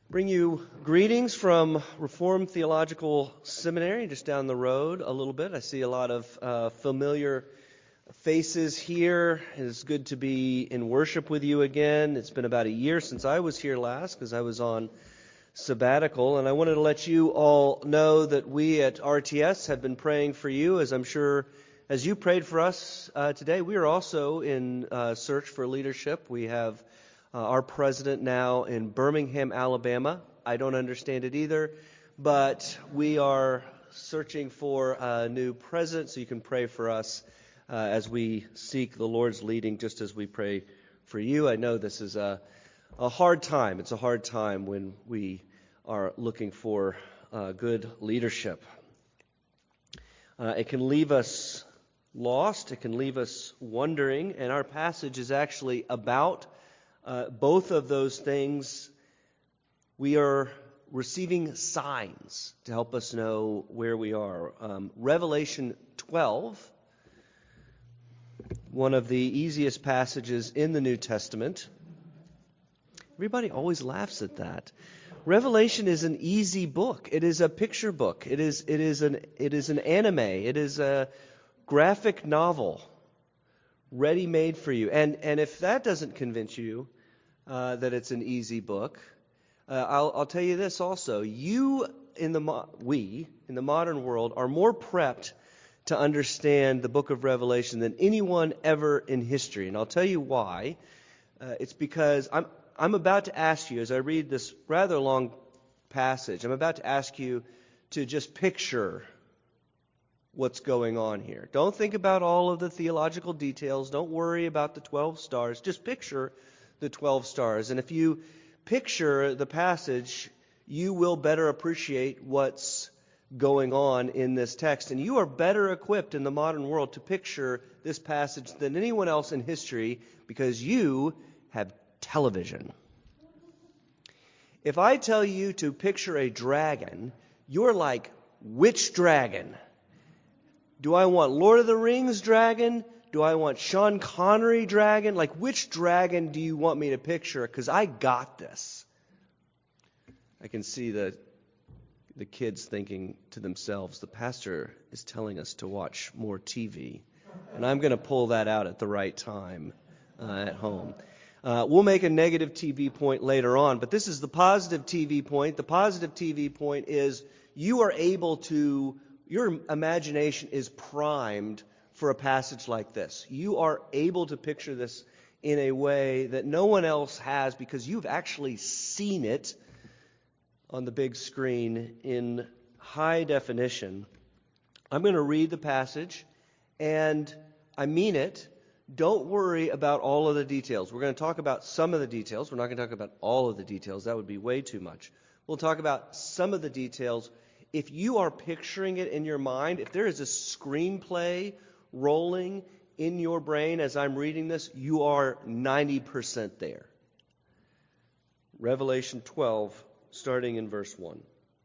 Bring you greetings from Reformed Theological Seminary, just down the road a little bit. I see a lot of familiar faces here. It's good to be in worship with you again. It's been about a year since I was here last because I was on sabbatical, and I wanted to let you all know that we at RTS have been praying for you, as I'm sure as you prayed for us today. We are also in search for leadership. We have our president now in Birmingham, Alabama. I don't understand it either, but we are searching for a new president, so you can pray for us as we seek the Lord's leading, just as we pray for you. I know this is a hard time. It's a hard time when we are looking for good leadership. It can leave us lost. It can leave us wondering, and our passage is actually about both of those things. We are receiving signs to help us know where we are. Revelation 12, one of the easiest passages in the New Testament. Everybody always laughs at that. Revelation is an easy book. It is a picture book. It is an anime. It is a graphic novel ready-made for you. And if that doesn't convince you that it's an easy book, I'll tell you this also. We in the modern world are more prepped to understand the book of Revelation than anyone ever in history. And I'll tell you why. It's because I'm about to ask you, as I read this rather long passage, I'm about to ask you to just picture what's going on here. Don't think about all of the theological details. Don't worry about the 12 stars. Just picture the 12 stars. And if you picture the passage, you will better appreciate what's going on in this text. And you are better equipped in the modern world to picture this passage than anyone else in history because you have television. If I tell you to picture a dragon, you're like, which dragon? Do I want Lord of the Rings dragon? Do I want Sean Connery dragon? Like, which dragon do you want me to picture? Because I got this. I can see the kids thinking to themselves, the pastor is telling us to watch more TV. And I'm going to pull that out at the right time at home. We'll make a negative TV point later on, but this is the positive TV point. The positive TV point is your imagination is primed for a passage like this. You are able to picture this in a way that no one else has because you've actually seen it on the big screen in high definition. I'm going to read the passage, and I mean it. Don't worry about all of the details. We're going to talk about some of the details. We're not going to talk about all of the details. That would be way too much. We'll talk about some of the details. If you are picturing it in your mind, if there is a screenplay rolling in your brain as I'm reading this, you are 90% there. Revelation 12, starting in verse 1.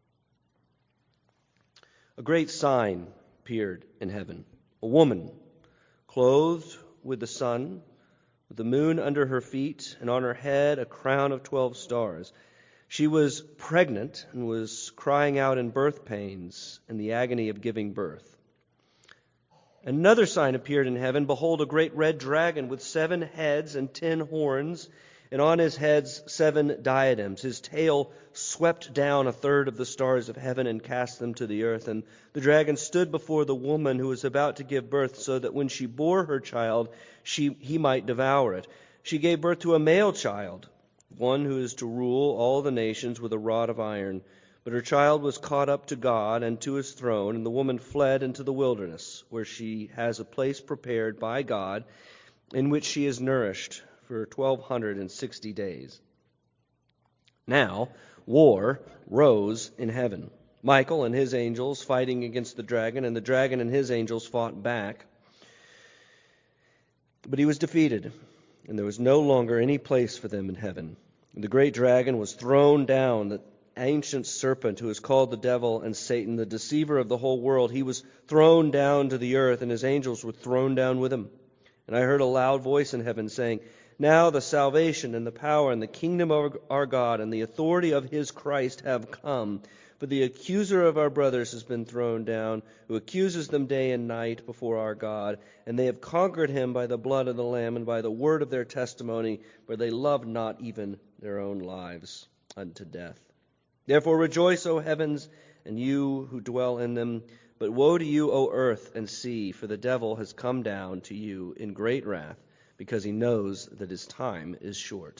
A great sign appeared in heaven. A woman clothed with the sun, with the moon under her feet, and on her head a crown of 12 stars. She was pregnant and was crying out in birth pains and the agony of giving birth. Another sign appeared in heaven. Behold, a great red dragon with 7 heads and 10 horns, and on his heads 7 diadems. His tail swept down a third of the stars of heaven and cast them to the earth. And the dragon stood before the woman who was about to give birth, so that when she bore her child, he might devour it. She gave birth to a male child, one who is to rule all the nations with a rod of iron. But her child was caught up to God and to his throne, and the woman fled into the wilderness, where she has a place prepared by God, in which she is nourished for 1,260 days. Now, war rose in heaven. Michael and his angels fighting against the dragon, and the dragon and his angels fought back. But he was defeated, and there was no longer any place for them in heaven. And the great dragon was thrown down, the ancient serpent who is called the devil and Satan, the deceiver of the whole world. He was thrown down to the earth, and his angels were thrown down with him. And I heard a loud voice in heaven saying, Now the salvation and the power and the kingdom of our God and the authority of his Christ have come. For the accuser of our brothers has been thrown down, who accuses them day and night before our God. And they have conquered him by the blood of the Lamb and by the word of their testimony, for they loved not even their own lives unto death. Therefore rejoice, O heavens, and you who dwell in them. But woe to you, O earth and sea, for the devil has come down to you in great wrath, because he knows that his time is short.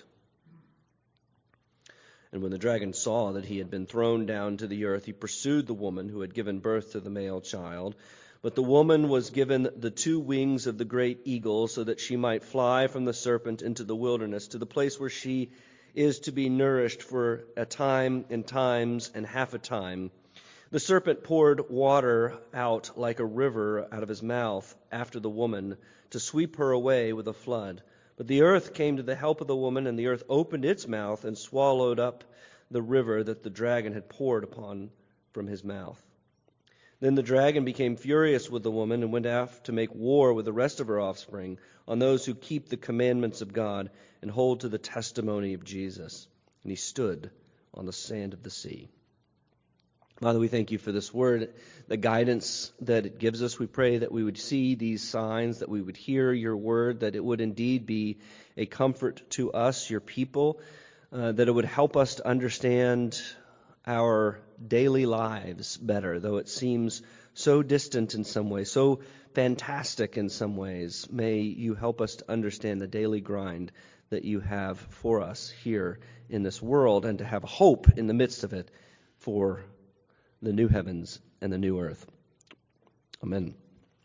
And when the dragon saw that he had been thrown down to the earth, he pursued the woman who had given birth to the male child. But the woman was given the 2 wings of the great eagle, so that she might fly from the serpent into the wilderness, to the place where she is to be nourished for a time and times and half a time. The serpent poured water out like a river out of his mouth after the woman, to sweep her away with a flood. But the earth came to the help of the woman, and the earth opened its mouth and swallowed up the river that the dragon had poured upon from his mouth. Then the dragon became furious with the woman and went off to make war with the rest of her offspring, on those who keep the commandments of God and hold to the testimony of Jesus. And he stood on the sand of the sea. Father, we thank you for this word, the guidance that it gives us. We pray that we would see these signs, that we would hear your word, that it would indeed be a comfort to us, your people, that it would help us to understand our daily lives better, though it seems so distant in some ways, so fantastic in some ways. May you help us to understand the daily grind that you have for us here in this world, and to have hope in the midst of it for the new heavens and the new earth. Amen.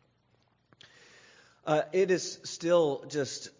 It is still just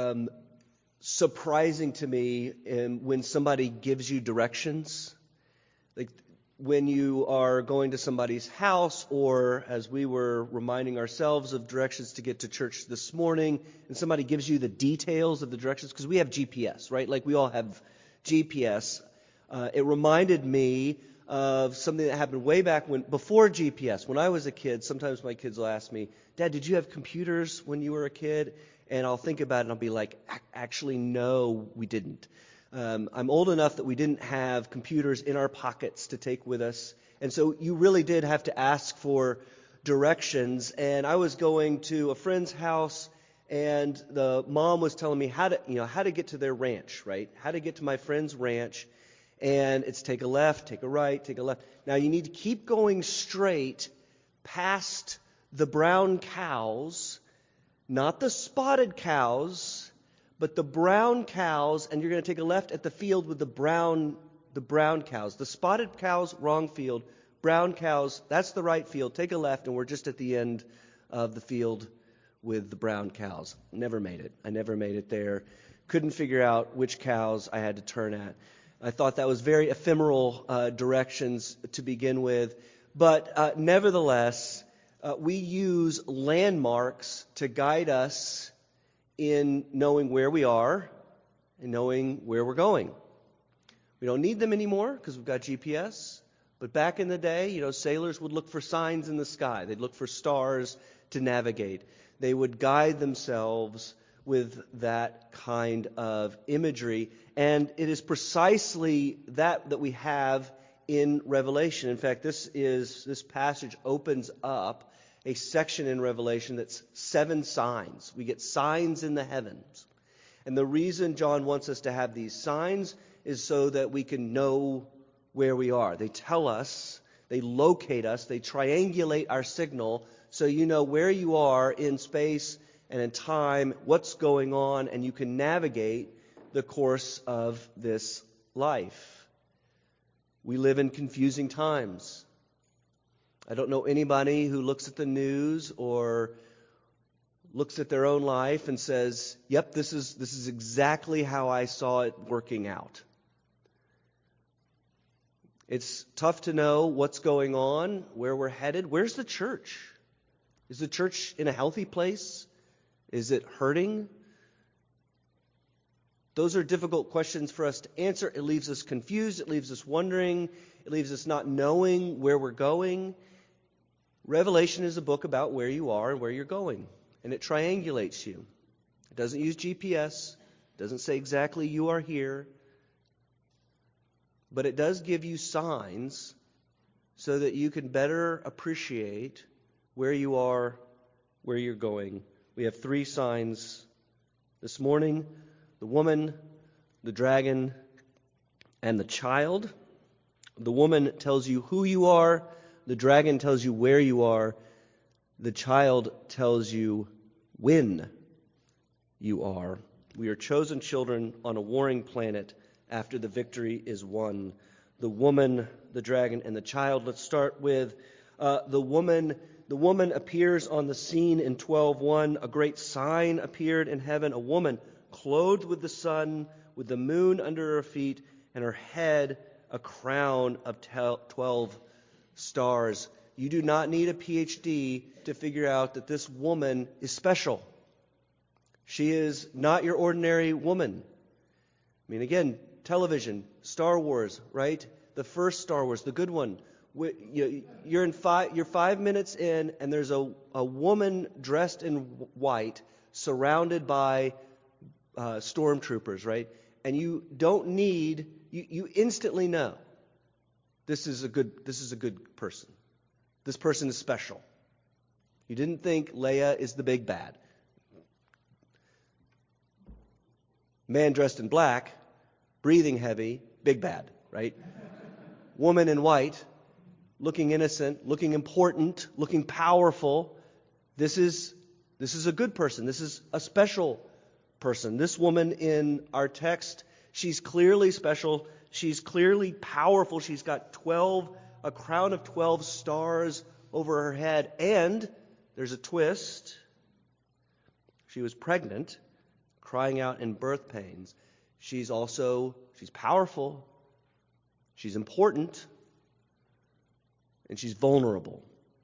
surprising to me when somebody gives you directions. Like when you are going to somebody's house, or as we were reminding ourselves of directions to get to church this morning, and somebody gives you the details of the directions, because we have GPS, right? Like we all have GPS. It reminded me of something that happened way back before GPS. When I was a kid, sometimes my kids will ask me, "Dad, did you have computers when you were a kid?" And I'll think about it and I'll be like, "Actually, no, we didn't." I'm old enough that we didn't have computers in our pockets to take with us. And so you really did have to ask for directions. And I was going to a friend's house, and the mom was telling me how to get to their ranch, right? How to get to my friend's ranch. And it's take a left, take a right, take a left. Now you need to keep going straight past the brown cows, not the spotted cows, but the brown cows, and you're going to take a left at the field with the brown cows. The spotted cows, wrong field. Brown cows, that's the right field. Take a left, and we're just at the end of the field with the brown cows. Never made it. I never made it there. Couldn't figure out which cows I had to turn at. I thought that was very ephemeral directions to begin with. But nevertheless, we use landmarks to guide us in knowing where we are and knowing where we're going. We don't need them anymore because we've got GPS. But back in the day, sailors would look for signs in the sky. They'd look for stars to navigate. They would guide themselves with that kind of imagery. And it is precisely that we have in Revelation. In fact, this passage opens up a section in Revelation that's 7 signs. We get signs in the heavens. And the reason John wants us to have these signs is so that we can know where we are. They tell us, they locate us, they triangulate our signal so you know where you are in space and in time, what's going on, and you can navigate the course of this life. We live in confusing times. I don't know anybody who looks at the news or looks at their own life and says, "Yep, this is exactly how I saw it working out." It's tough to know what's going on, where we're headed. Where's the church? Is the church in a healthy place? Is it hurting? Those are difficult questions for us to answer. It leaves us confused. It leaves us wondering. It leaves us not knowing where we're going. Revelation is a book about where you are and where you're going. And it triangulates you. It doesn't use GPS. It doesn't say exactly you are here. But it does give you signs so that you can better appreciate where you are, where you're going. We have 3 signs this morning: the woman, the dragon, and the child. The woman tells you who you are. The dragon tells you where you are. The child tells you when you are. We are chosen children on a warring planet after the victory is won. The woman, the dragon, and the child. Let's start with the woman. The woman appears on the scene in 12:1. A great sign appeared in heaven, a woman clothed with the sun, with the moon under her feet, and her head a crown of 12 stars. You do not need a PhD to figure out that this woman is special. She is not your ordinary woman. I mean, again, television, Star Wars, right? The first Star Wars, the good one. You're 5 minutes in, and there's a woman dressed in white, surrounded by stormtroopers, right? And you don't need, you instantly know this is a good person. This person is special. You didn't think Leia is the big bad. Man dressed in black, breathing heavy, big bad, right? Woman in white, looking innocent, looking important, looking powerful. This is a good person. This is a special person. This woman in our text, she's clearly special. She's clearly powerful. She's got a crown of 12 stars over her head. And there's a twist. She was pregnant, crying out in birth pains. She's powerful. She's important. And she's vulnerable.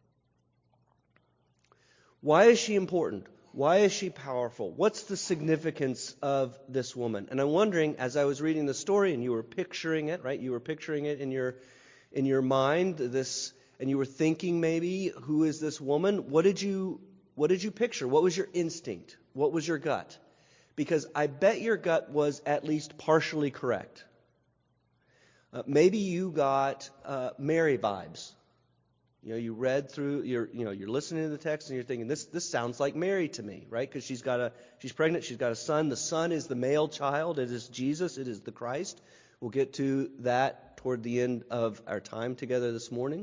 Why is she important? Why is she powerful? What's the significance of this woman? And I'm wondering, as I was reading the story, and you were picturing it, right? You were picturing it in your mind, this, and you were thinking maybe, who is this woman? What did you picture? What was your instinct? What was your gut? Because I bet your gut was at least partially correct. Maybe you got Mary vibes. You read through, you're listening to the text and you're thinking, this sounds like Mary to me, right? Because she's pregnant, she's got a son. The son is the male child. It is Jesus. It is the Christ. We'll get to that toward the end of our time together this morning.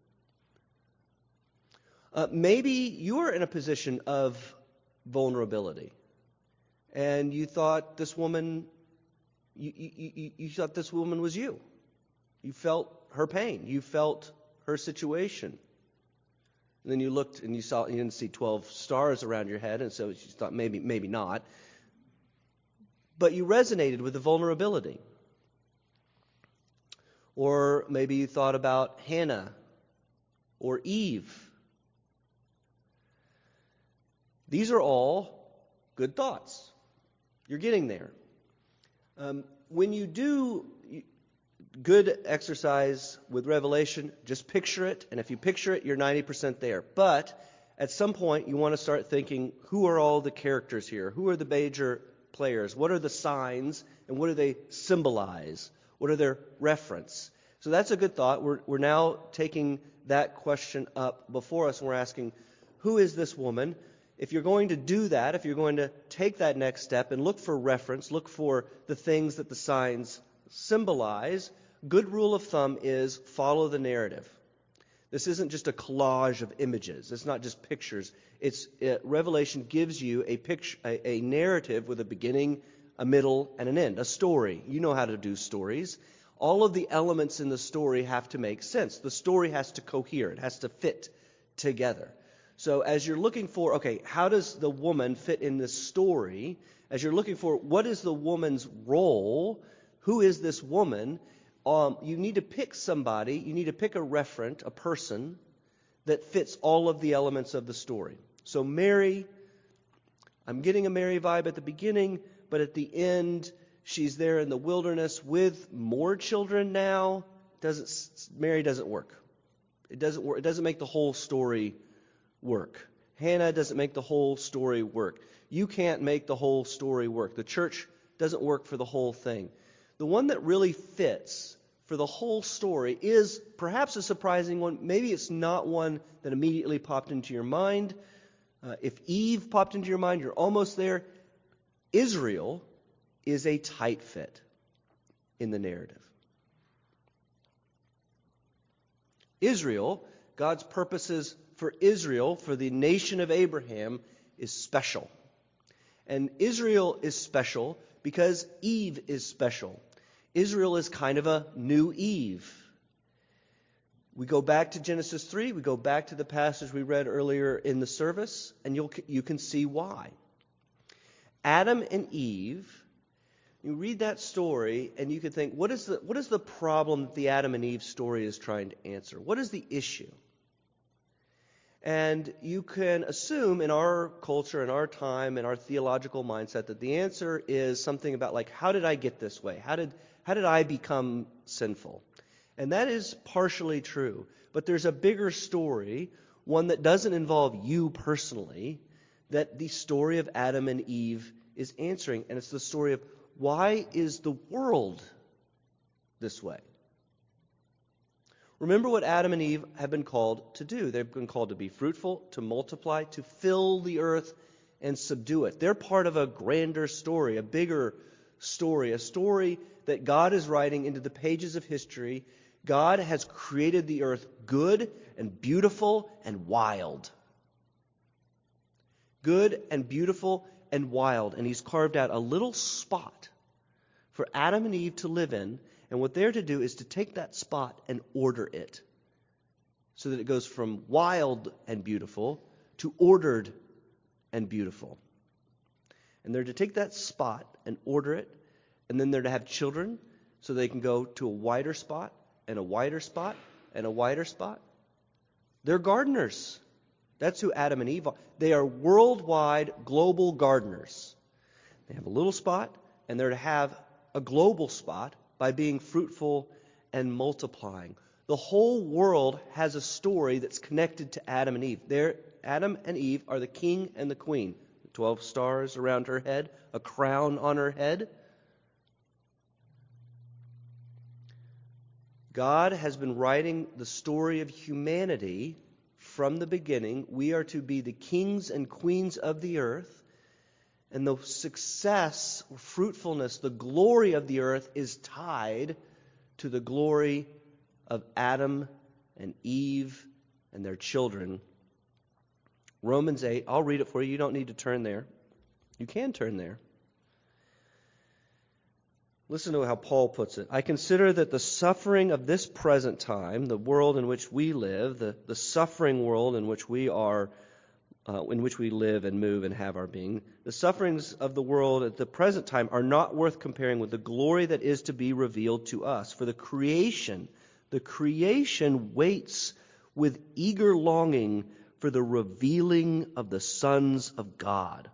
Maybe you are in a position of vulnerability, and you thought this woman, you thought this woman was you. You felt her pain. You felt her situation. And then you looked and you didn't see 12 stars around your head, and so you thought maybe not. But you resonated with the vulnerability. Or maybe you thought about Hannah or Eve. These are all good thoughts. You're getting there. When you do good exercise with Revelation, just picture it, and if you picture it, you're 90% there. But at some point, you want to start thinking, who are all the characters here? Who are the major players? What are the signs, and what do they symbolize? What are their reference? So that's a good thought. We're now taking that question up before us, and we're asking, who is this woman? If you're going to do that, if you're going to take that next step and look for reference, look for the things that the signs symbolize, good rule of thumb is follow the narrative. This isn't just a collage of images. It's not just pictures. Revelation gives you a narrative with a beginning, a middle, and an end, a story. You know how to do stories. All of the elements in the story have to make sense. The story has to cohere. It has to fit together. So as you're looking for, okay, how does the woman fit in this story? As you're looking for, what is the woman's role? Who is this woman? You need to pick somebody, you need to pick a referent, a person, that fits all of the elements of the story. So Mary, I'm getting a Mary vibe at the beginning, but at the end, she's there in the wilderness with more children now. Mary doesn't work. It doesn't work. It doesn't make the whole story work. Hannah doesn't make the whole story work. You can't make the whole story work. The church doesn't work for the whole thing. The one that really fits for the whole story is perhaps a surprising one. Maybe it's not one that immediately popped into your mind. If Eve popped into your mind, you're almost there. Israel is a tight fit in the narrative. Israel, God's purposes for Israel, for the nation of Abraham, is special. And Israel is special because Eve is special. Israel is kind of a new Eve. We go back to Genesis 3, we go back to the passage we read earlier in the service, and you can see why. Adam and Eve, you read that story and you could think, what is the problem that the Adam and Eve story is trying to answer? What is the issue? And you can assume in our culture, in our time, in our theological mindset that the answer is something about like, how did I get this way? How did I become sinful? And that is partially true. But there's a bigger story, one that doesn't involve you personally, that the story of Adam and Eve is answering. And it's the story of why is the world this way? Remember what Adam and Eve have been called to do. They've been called to be fruitful, to multiply, to fill the earth and subdue it. They're part of a grander story, a bigger story, a story that God is writing into the pages of history. God has created the earth good and beautiful and wild. Good and beautiful and wild. And He's carved out a little spot for Adam and Eve to live in. And what they're to do is to take that spot and order it so that it goes from wild and beautiful to ordered and beautiful. And they're to take that spot and order it, and then they're to have children so they can go to a wider spot and a wider spot and a wider spot. They're gardeners. That's who Adam and Eve are. They are worldwide global gardeners. They have a little spot, and they're to have a global spot by being fruitful and multiplying. The whole world has a story that's connected to Adam and Eve. Adam and Eve are the king and the queen. 12 stars around her head, a crown on her head. God has been writing the story of humanity from the beginning. We are to be the kings and queens of the earth. And the success, fruitfulness, the glory of the earth is tied to the glory of Adam and Eve and their children. Romans 8, I'll read it for you. You don't need to turn there. You can turn there. Listen to how Paul puts it. I consider that the suffering of this present time, the world in which we live, the suffering world in which we are, in which we live and move and have our being, the sufferings of the world at the present time are not worth comparing with the glory that is to be revealed to us. For the creation waits with eager longing for the revealing of the sons of God.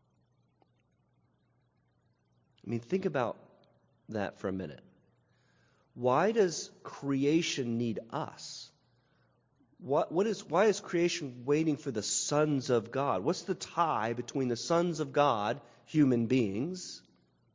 I mean, think about that for a minute. Why does creation need us? Why is creation waiting for the sons of God? What's the tie between the sons of God, human beings,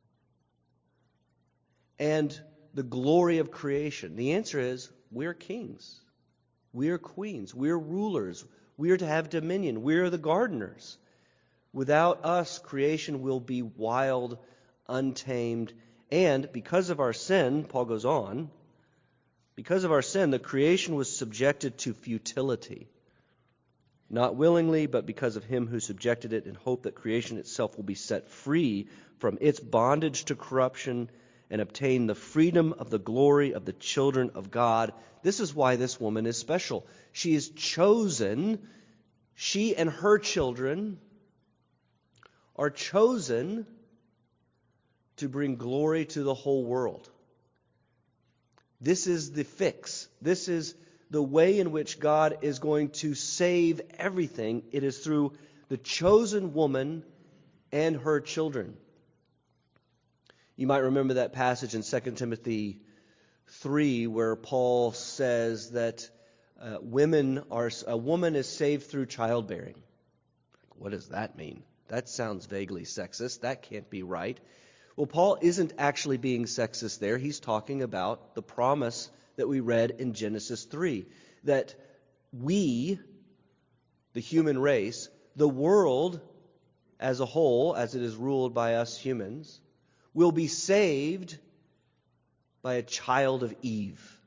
and the glory of creation? The answer is we're kings. We're queens. We're rulers. We are to have dominion. We're the gardeners. Without us, creation will be wild, untamed, and because of our sin, Paul goes on, because of our sin, the creation was subjected to futility. Not willingly, but because of him who subjected it, in hope that creation itself will be set free from its bondage to corruption and obtain the freedom of the glory of the children of God. This is why this woman is special. She is chosen. She and her children are chosen to bring glory to the whole world. This is the fix. This is the way in which God is going to save everything. It is through the chosen woman and her children. You might remember that passage in 2 Timothy 3 where Paul says that a woman is saved through childbearing. What does that mean? That sounds vaguely sexist. That can't be right. Well, Paul isn't actually being sexist there. He's talking about the promise that we read in Genesis 3, that we, the human race, the world as a whole, as it is ruled by us humans, will be saved by a child of Eve.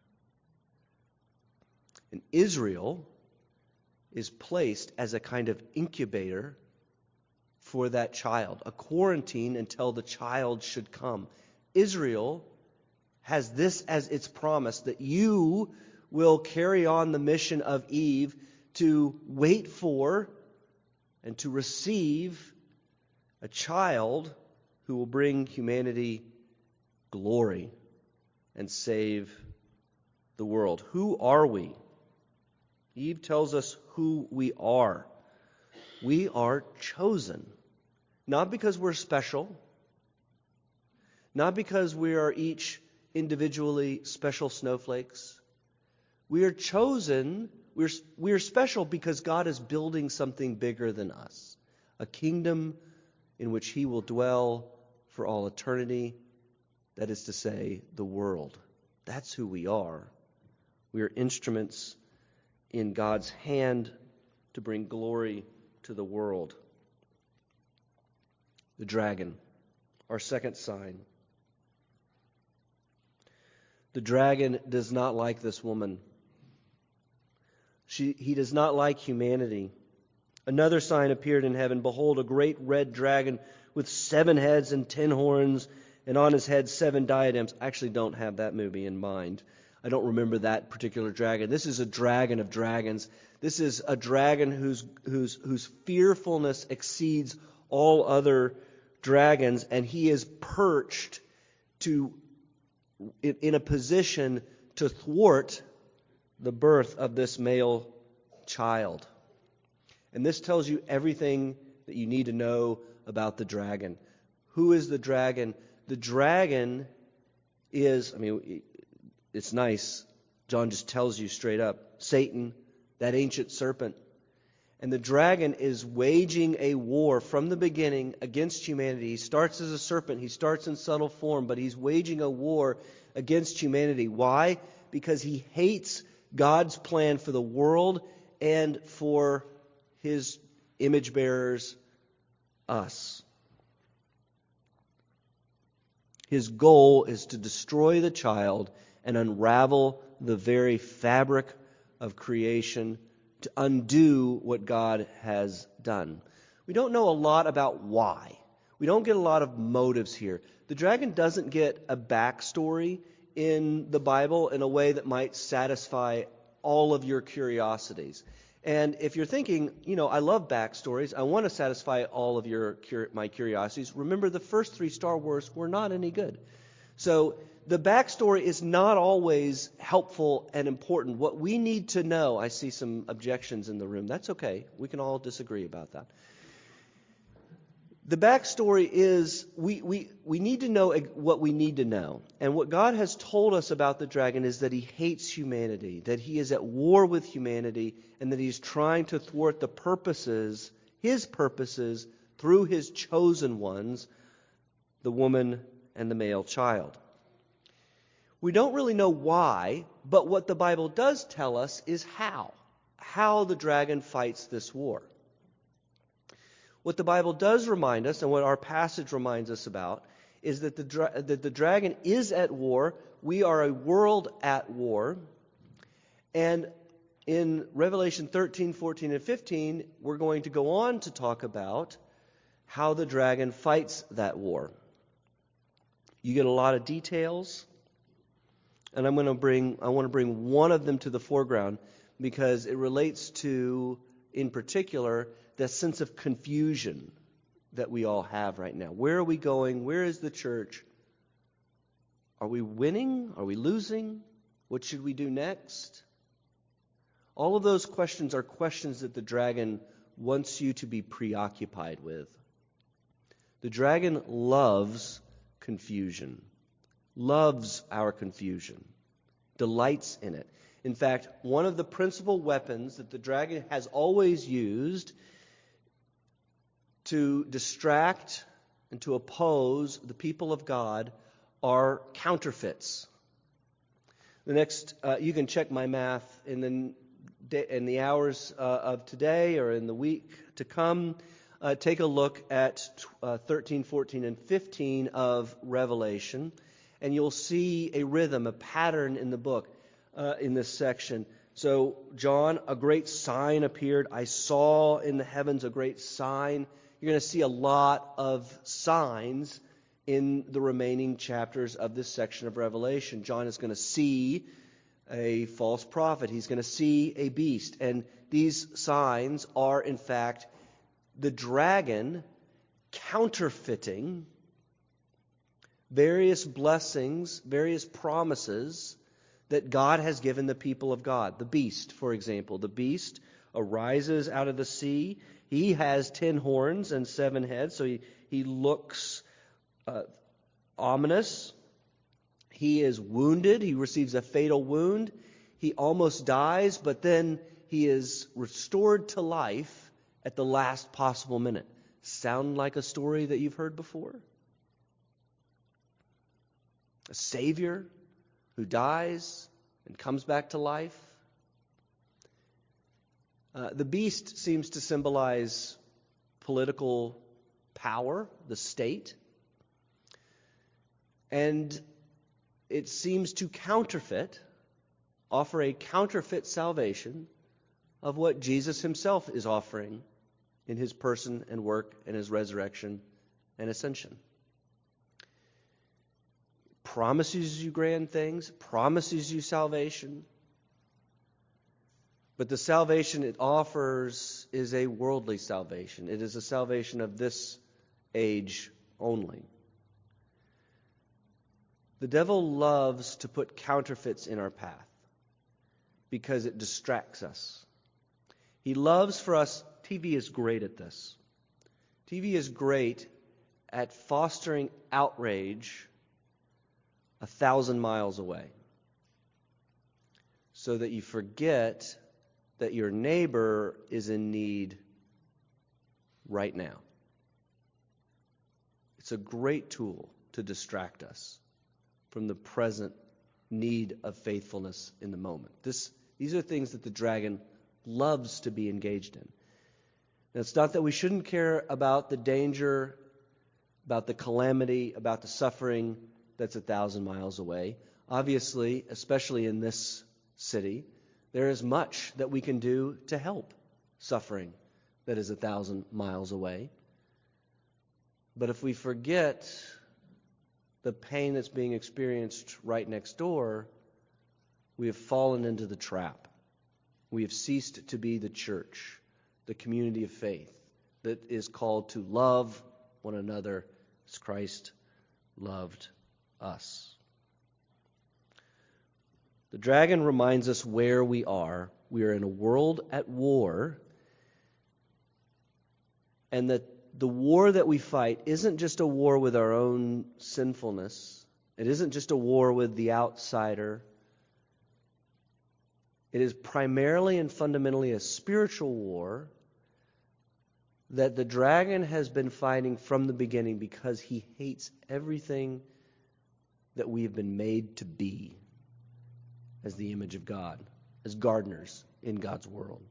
And Israel is placed as a kind of incubator for that child, a quarantine until the child should come. Israel has this as its promise, that you will carry on the mission of Eve to wait for and to receive a child who will bring humanity glory and save the world. Who are we? Eve tells us who we are. We are chosen. Not because we're special. Not because we are each individually special snowflakes. We are chosen. We are special because God is building something bigger than us. A kingdom in which He will dwell for all eternity. That is to say, the world. That's who we are. We are instruments in God's hand to bring glory to the world. The dragon, our second sign. The dragon does not like this woman. He does not like humanity. Another sign appeared in heaven. Behold, a great red dragon with 7 heads and 10 horns, and on his head 7 diadems. I actually don't have that movie in mind. I don't remember that particular dragon. This is a dragon of dragons. This is a dragon whose fearfulness exceeds all other dragons, and he is perched in a position to thwart the birth of this male child. And this tells you everything that you need to know about the dragon. Who is the dragon? The dragon is, it's nice. John just tells you straight up. Satan, that ancient serpent. And the dragon is waging a war from the beginning against humanity. He starts as a serpent. He starts in subtle form, but he's waging a war against humanity. Why? Because he hates God's plan for the world and for His image bearers, us. His goal is to destroy the child and unravel the very fabric of creation, to undo what God has done. We don't know a lot about why. We don't get a lot of motives here. The dragon doesn't get a backstory in the Bible in a way that might satisfy all of your curiosities. And if you're thinking, I love backstories, I want to satisfy all of my curiosities, remember the first 3 Star Wars were not any good. So the backstory is not always helpful and important. What we need to know, I see some objections in the room. That's okay. We can all disagree about that. The backstory is we need to know what we need to know. And what God has told us about the dragon is that he hates humanity, that he is at war with humanity, and that he's trying to thwart the purposes, his purposes, through his chosen ones, the woman and the male child. We don't really know why, but what the Bible does tell us is how the dragon fights this war. What the Bible does remind us, and what our passage reminds us about, is that the dragon is at war. We are a world at war. And in Revelation 13, 14, and 15, we're going to go on to talk about how the dragon fights that war. You get a lot of details, and I want to bring one of them to the foreground because it relates to, in particular, the sense of confusion that we all have right now. Where are we going? Where is the church? Are we winning? Are we losing? What should we do next? All of those questions are questions that the dragon wants you to be preoccupied with. The dragon loves confusion, loves our confusion, delights in it. In fact, one of the principal weapons that the dragon has always used to distract and to oppose the people of God are counterfeits. The next, you can check my math in the hours of today or in the week to come. Take a look at 13, 14, and 15 of Revelation, and you'll see a rhythm, a pattern in the book in this section. So, John, a great sign appeared. I saw in the heavens a great sign. You're going to see a lot of signs in the remaining chapters of this section of Revelation. John is going to see a false prophet. He's going to see a beast. And these signs are, in fact, the dragon counterfeiting various blessings, various promises that God has given the people of God. The beast, for example. The beast arises out of the sea. He has 10 horns and 7 heads, so he looks ominous. He is wounded. He receives a fatal wound. He almost dies, but then he is restored to life at the last possible minute. Sound like a story that you've heard before? A Savior who dies and comes back to life. The beast seems to symbolize political power, the state. And it seems to offer a counterfeit salvation of what Jesus himself is offering in his person and work and his resurrection and ascension. Promises you grand things, promises you salvation, but the salvation it offers is a worldly salvation. It is a salvation of this age only. The devil loves to put counterfeits in our path because it distracts us. He loves for us, TV is great at this. TV is great at fostering outrage 1,000 miles away so that you forget that your neighbor is in need right now. It's a great tool to distract us from the present need of faithfulness in the moment. These are things that the dragon loves to be engaged in. Now, it's not that we shouldn't care about the danger, about the calamity, about the suffering that's 1,000 miles away. Obviously, especially in this city, there is much that we can do to help suffering that is 1,000 miles away. But if we forget the pain that's being experienced right next door, we have fallen into the trap. We have ceased to be the church, the community of faith that is called to love one another as Christ loved us. The dragon reminds us where we are. We are in a world at war, and that the war that we fight isn't just a war with our own sinfulness. It isn't just a war with the outsider. It is primarily and fundamentally a spiritual war that the dragon has been fighting from the beginning because he hates everything that we have been made to be as the image of God, as gardeners in God's world.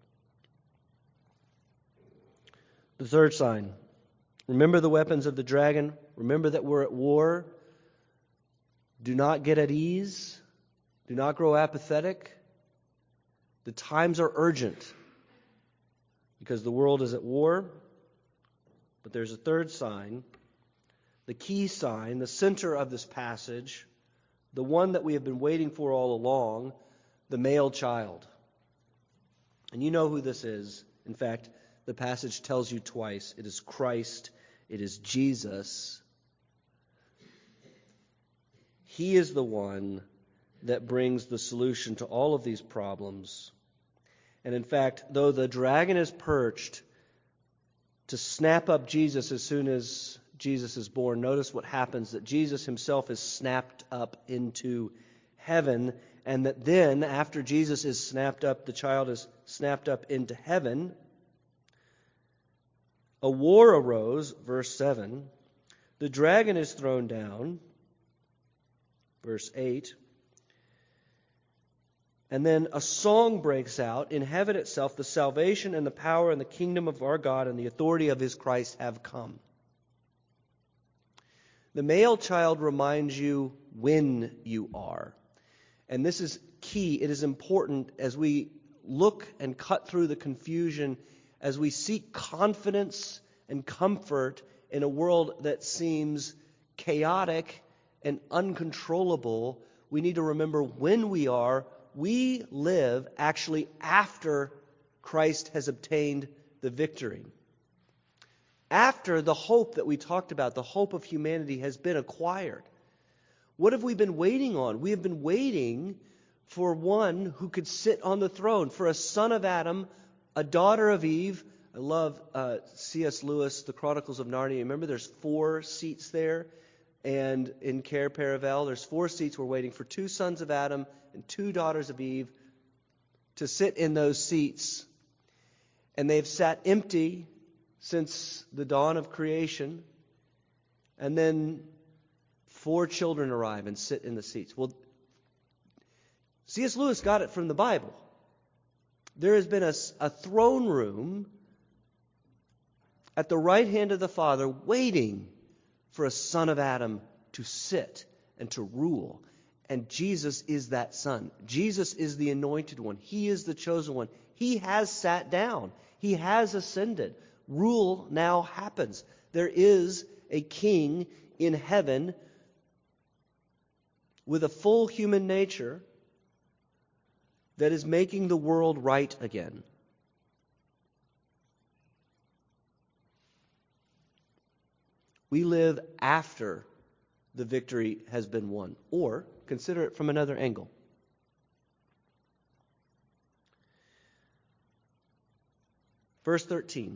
The third sign. Remember the weapons of the dragon. Remember that we're at war. Do not get at ease. Do not grow apathetic. The times are urgent because the world is at war. But there's a third sign, the key sign, the center of this passage, the one that we have been waiting for all along, the male child. And you know who this is. In fact, the passage tells you twice. It is Christ. It is Jesus. He is the one that brings the solution to all of these problems. And in fact, though the dragon is perched to snap up Jesus as soon as Jesus is born, notice what happens, that Jesus himself is snapped up into heaven, and that then, after Jesus is snapped up, the child is snapped up into heaven. A war arose, verse 7, The dragon is thrown down, verse 8. And then a song breaks out. In heaven itself, the salvation and the power and the kingdom of our God and the authority of his Christ have come. The male child reminds you when you are. And this is key. It is important as we look and cut through the confusion, as we seek confidence and comfort in a world that seems chaotic and uncontrollable. We need to remember when we are. We live actually after Christ has obtained the victory. After the hope that we talked about, the hope of humanity has been acquired. What have we been waiting on? We have been waiting for one who could sit on the throne, for a son of Adam, a daughter of Eve. I love C.S. Lewis, The Chronicles of Narnia. Remember, there's 4 seats there. And in Cair Paravel, there's 4 seats. We're waiting for 2 sons of Adam and 2 daughters of Eve to sit in those seats. And they've sat empty since the dawn of creation. And then 4 children arrive and sit in the seats. Well, C.S. Lewis got it from the Bible. There has been a throne room at the right hand of the Father waiting for a son of Adam to sit and to rule. And Jesus is that son. Jesus is the anointed one. He is the chosen one. He has sat down. He has ascended. Rule now happens. There is a king in heaven with a full human nature that is making the world right again. We live after the victory has been won. Or consider it from another angle. Verse 13.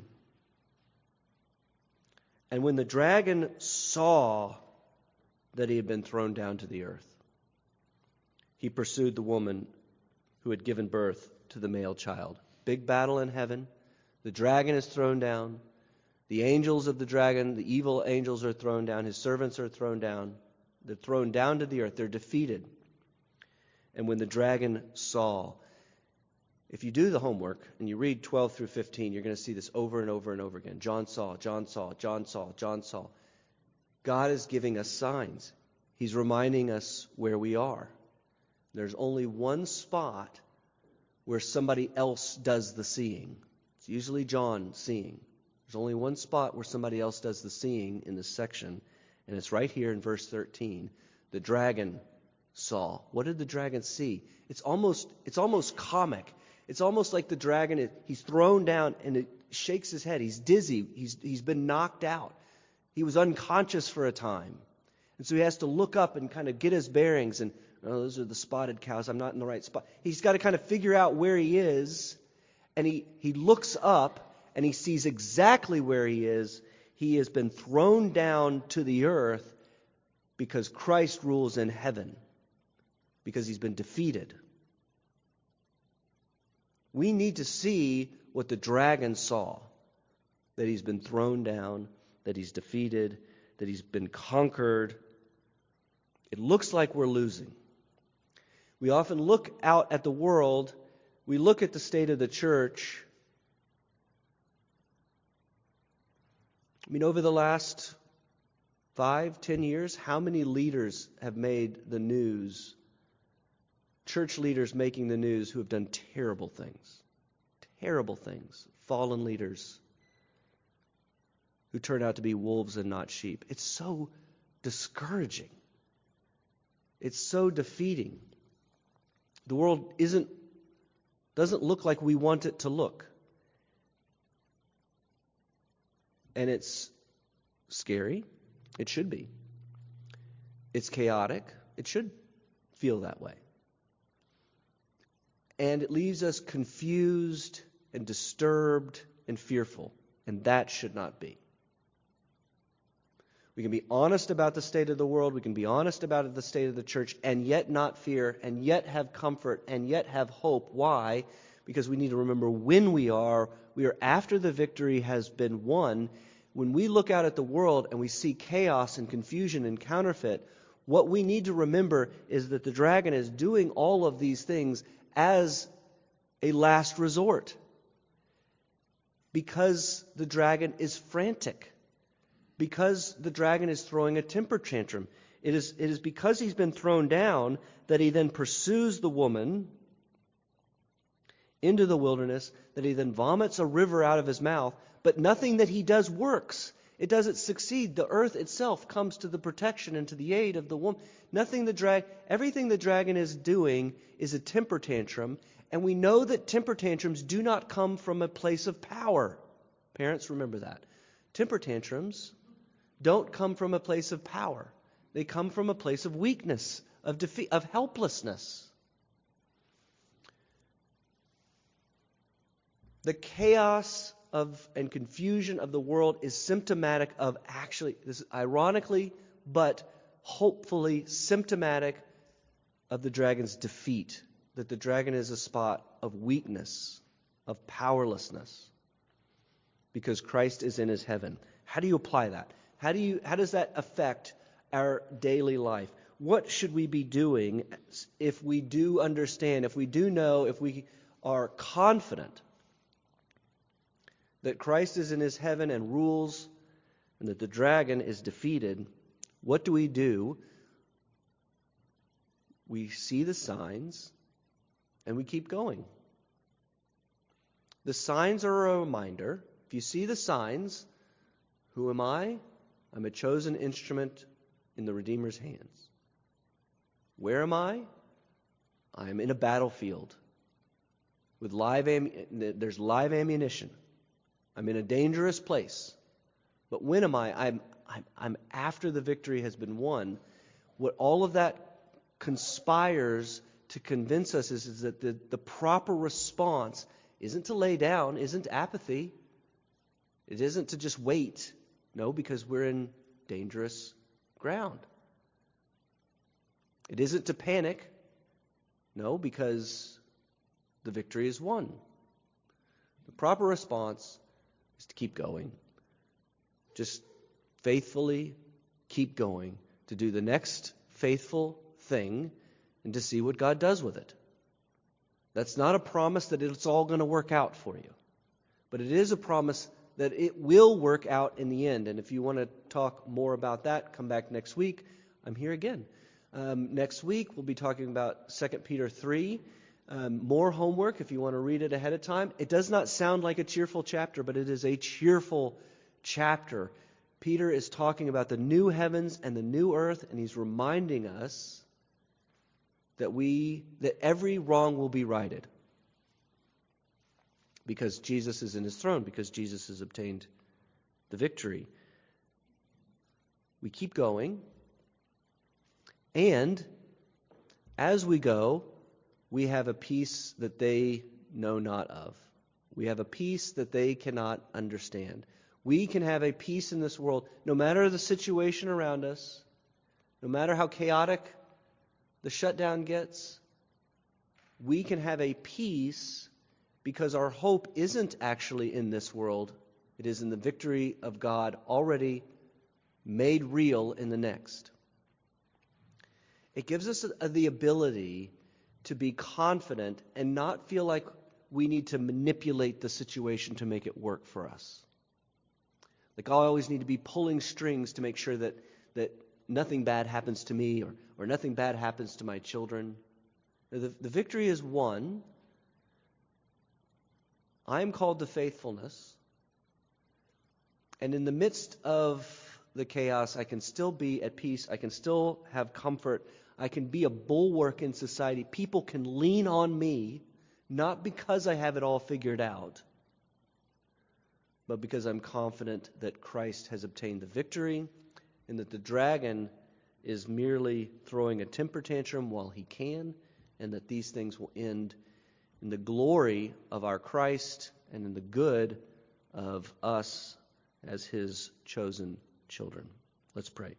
And when the dragon saw that he had been thrown down to the earth, he pursued the woman who had given birth to the male child. Big battle in heaven. The dragon is thrown down. The angels of the dragon, the evil angels, are thrown down. His servants are thrown down. They're thrown down to the earth. They're defeated. And when the dragon saw, if you do the homework and you read 12 through 15, you're going to see this over and over and over again. John saw, John saw, John saw, John saw. God is giving us signs. He's reminding us where we are. There's only one spot where somebody else does the seeing. It's usually John seeing. There's only one spot where somebody else does the seeing in this section, and it's right here in verse 13. The dragon saw. What did the dragon see? It's almost comic. It's almost like the dragon, he's thrown down and it shakes his head. He's dizzy. He's been knocked out. He was unconscious for a time. And so he has to look up and kind of get his bearings and, oh, those are the spotted cows. I'm not in the right spot. He's got to kind of figure out where he is. And he looks up and he sees exactly where he is. He has been thrown down to the earth because Christ rules in heaven. Because he's been defeated. We need to see what the dragon saw. That he's been thrown down, that he's defeated, that he's been conquered. It looks like we're losing. We often look out at the world, we look at the state of the church. I mean, over the last 5-10 years, how many leaders have made the news? Church leaders making the news who have done terrible things. Terrible things. Fallen leaders who turn out to be wolves and not sheep. It's so discouraging. It's so defeating. The world doesn't look like we want it to look. And it's scary. It should be. It's chaotic. It should feel that way. And it leaves us confused and disturbed and fearful. And that should not be. We can be honest about the state of the world. We can be honest about the state of the church and yet not fear and yet have comfort and yet have hope. Why? Because we need to remember when we are after the victory has been won. when we look out at the world and we see chaos and confusion and counterfeit, what we need to remember is that the dragon is doing all of these things as a last resort. Because the dragon is frantic. Because the dragon is throwing a temper tantrum. It is because he's been thrown down that he then pursues the woman into the wilderness, that he then vomits a river out of his mouth, but nothing that he does works. It doesn't succeed. The earth itself comes to the protection and to the aid of the woman. Everything the dragon is doing is a temper tantrum, and we know that temper tantrums do not come from a place of power. Parents, remember that. Temper tantrums don't come from a place of power. They come from a place of weakness, of defeat, of helplessness. The chaos and confusion of the world is symptomatic of this is ironically, but hopefully symptomatic of the dragon's defeat. That the dragon is a spot of weakness, of powerlessness, because Christ is in his heaven. How do you apply that? How does that affect our daily life? What should we be doing if we do understand, if we do know, if we are confident that Christ is in his heaven and rules, and that the dragon is defeated? What do? We see the signs, and we keep going. The signs are a reminder. If you see the signs, who am I? I'm a chosen instrument in the Redeemer's hands. Where am I? I am in a battlefield with there's live ammunition. I'm in a dangerous place. But when am I? I'm after the victory has been won. What all of that conspires to convince us is that the proper response isn't to lay down, isn't apathy. It isn't to just wait. No, because we're in dangerous ground. It isn't to panic. No, because the victory is won. The proper response is to keep going. Just faithfully keep going, to do the next faithful thing and to see what God does with it. That's not a promise that it's all going to work out for you, but it is a promise that it will work out in the end. And if you want to talk more about that, come back next week. I'm here again. Next week, we'll be talking about 2 Peter 3. More homework if you want to read it ahead of time. It does not sound like a cheerful chapter, but it is a cheerful chapter. Peter is talking about the new heavens and the new earth, and he's reminding us that every wrong will be righted. Because Jesus is in his throne, because Jesus has obtained the victory. We keep going. And as we go, we have a peace that they know not of. We have a peace that they cannot understand. We can have a peace in this world, no matter the situation around us, no matter how chaotic the shutdown gets. We can have a peace because our hope isn't actually in this world. It is in the victory of God already made real in the next. It gives us the ability to be confident and not feel like we need to manipulate the situation to make it work for us. Like I always need to be pulling strings to make sure that nothing bad happens to me or nothing bad happens to my children. The victory is won. I am called to faithfulness. And in the midst of the chaos, I can still be at peace. I can still have comfort. I can be a bulwark in society. People can lean on me, not because I have it all figured out, but because I'm confident that Christ has obtained the victory and that the dragon is merely throwing a temper tantrum while he can, and that these things will end in the glory of our Christ and in the good of us as his chosen children. Let's pray.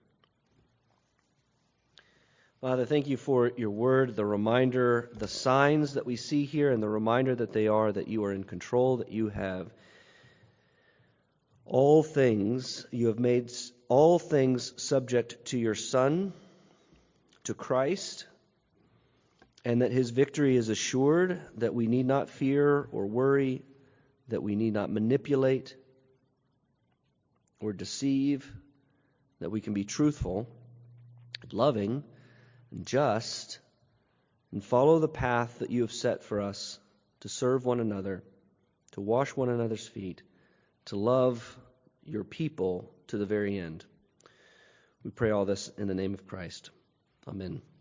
Father, thank you for your word, the reminder, the signs that we see here, and the reminder that you are in control, that you have all things, you have made all things subject to your Son, to Christ, and that his victory is assured, that we need not fear or worry, that we need not manipulate or deceive, that we can be truthful, loving, and just, and follow the path that you have set for us to serve one another, to wash one another's feet, to love your people to the very end. We pray all this in the name of Christ. Amen.